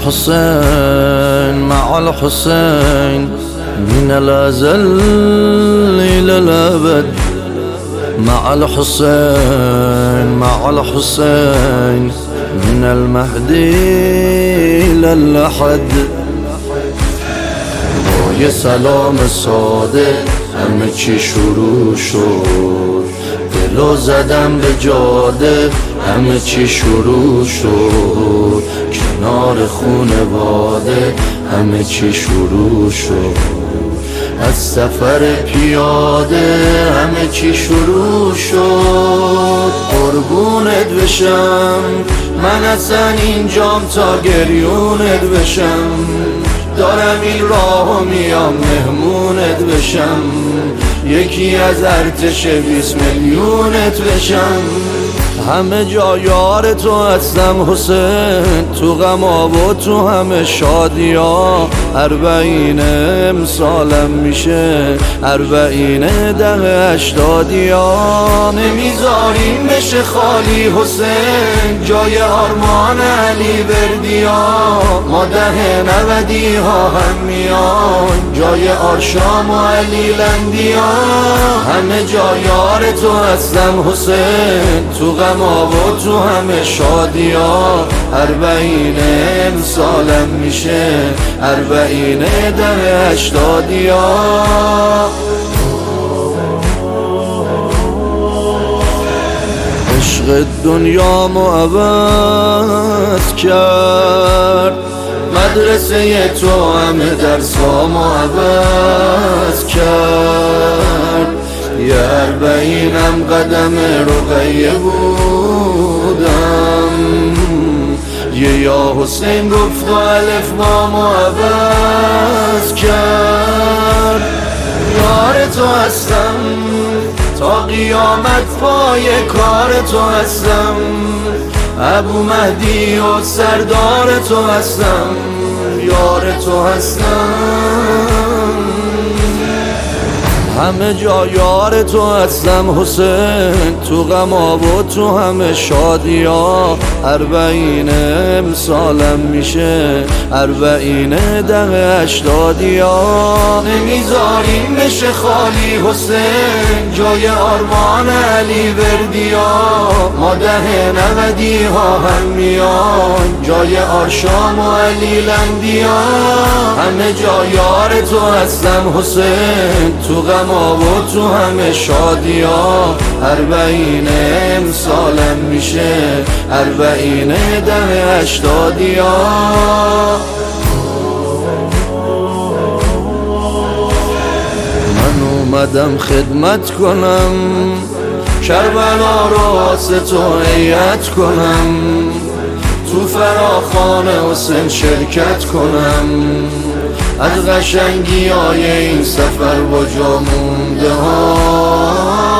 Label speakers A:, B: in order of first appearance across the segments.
A: الحسين مع الحسين من الأزل إلى الأبد، مع الحسين مع الحسين من المهدي إلى الأحد. با یه سلام ساده همه چی شروع شد، دلو زدم به جاده همه چی شروع شد، کنار خونواده همه چی شروع شد، از سفر پیاده همه چی شروع شد. قربونت بشم من اصلا اینجام تا گریونت بشم، دارم این راهو میام مهمونت بشم، یکی از ارتش 20 میلیونت بشم. همه جا یار تو هستم حسین، تو غما و تو همه شادیا، 40 امسالم میشه 40 دهه 80یا. نمیذاریم بشه خالی حسین جای آرمان علی بردیا، ما 90 ها هم میان جای آرشام و علی لندیا. همه جا یار تو هستم حسین، تو غما و تو همه شادیا، 40 امسالم میشه 40 دهه 80یا. عشق دنیامو عوض کرد، مدرسه تو همه درسامو عوض کرد، یه 40 قدم رقیه بودم، یه یا حسین گفت و الف بامو عوض کرد. یار تو هستم تا قیامت، پای کار تو هستم، ابو مهدی و سردار تو هستم، یار تو هستم. همه جا یار تو هستم حسین، تو غما و تو همه شادیا، 40 امسالم میشه 40 دهه 80یا. نمیذاریم بشه خالی حسین جای آرمان علی بردیا، ما 90 ها هم میان جای آرشام و علی لندیا. همه جا یار تو هستم حسین، تو غما و تو همه شادیا، 40 امسالم میشه 40 دهه 80یا. من اومدم خدمت کنم، کربلا رو واسه تو هیئت کنم، تو فراخوان حسین شرکت کنم، از قشنگی های این سفر با جا مونده ها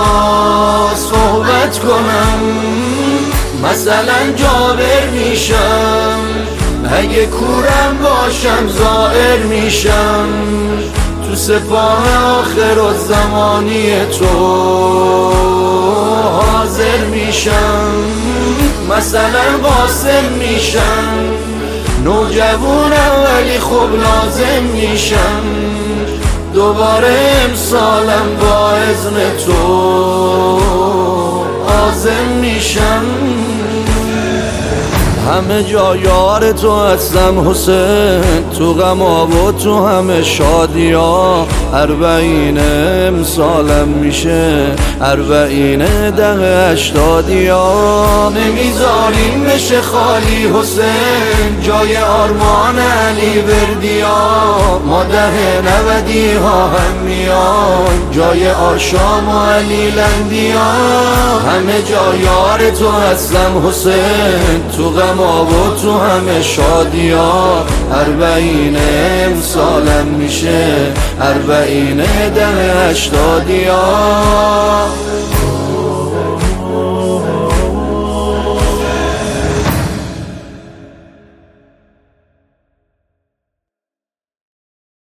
A: صحبت کنم. مثلا جابر میشم اگه کورم باشم، زائر میشم تو سپاه آخر و زمانی تو حاضر میشم. مثلا قاسم میشم نوجوانم ولی خوب لازم میشم، دوباره امسالم با اذن تو عازم میشم. همه جا یار تو هستم حسین، تو غما و تو همه شادیا، 40 امسالم میشه 40 دهه 80یا. نمیذاریم بشه خالی حسین جای آرمان علی بردیا، ما 90 ها هم میان جای آرشام و علی لندیا. همه جا یار تو هستم حسین، تو غما و تو همه شادیا، 40 امسالم میشه 40 دهه 80یا.